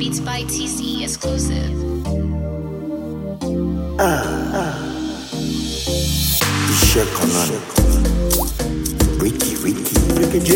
Beats by TC exclusive. Shake on Ricky J.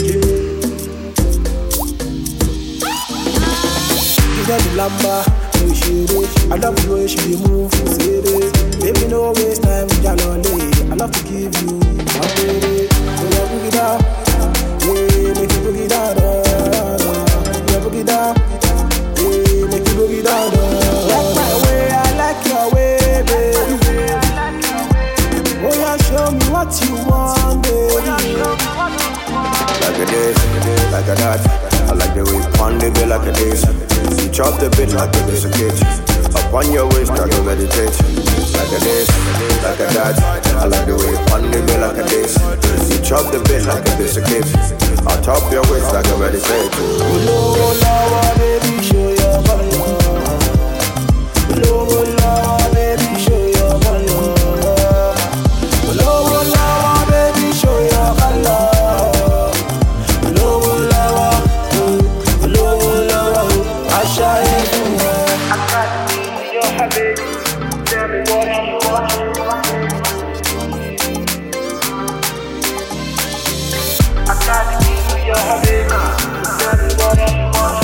Give her the lamba, you should it. I love the way she move, say it. Baby, no waste time, Jalole. I love to give you my baby. So you boogie down, yeah, make you boogie down. You boogie down, yeah, make you boogie down. Like my way, I like your way, baby. Oh yeah, show me what you want, baby. Like a this, like a that. I like the way you pound the bill like a this. You chop the bit like a biscuit. Up on your waist, I go meditate. Like a this, like a that. I like the way you pound the bill like a this. You chop the bit like a biscuit. On top your waist, I go meditate. Low, low, baby, show your body. Low, low, baby, show your body. Low, low, baby, show your color. Tell me what you want. I got the key to your habit. Tell me what you want.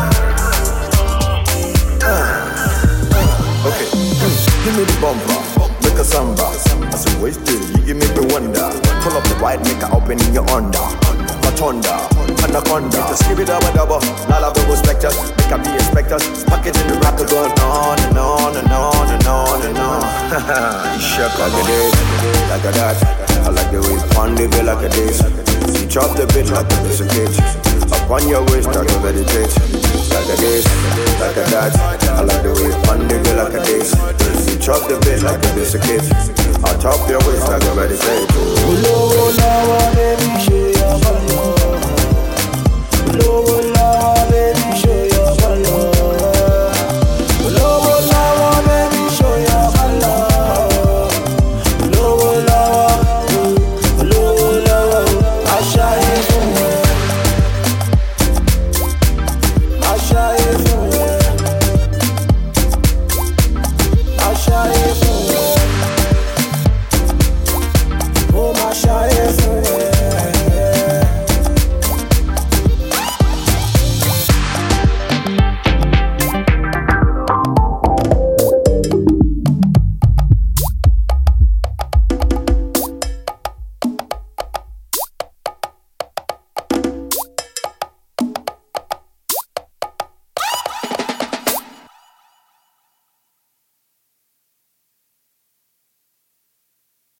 Okay, give me the bumper, make a samba. I said wasted, you give me the wonder. Pull up the right, make a open in your under. Matonda, anaconda. Just skip it double. Lala Bobo Spectre, make a be inspectors. Package in the rapper going on and on and on and on and on. You shook like a this, like a that. I like the way you pound the bill like a this. You chop the bit like a biscuit. Up on your waist, I go meditate. Like a this, like a that. I like the way you pound the bill like a this. You chop the bit like a biscuit. On top your waist, I go meditate. Low, low, baby, show your body.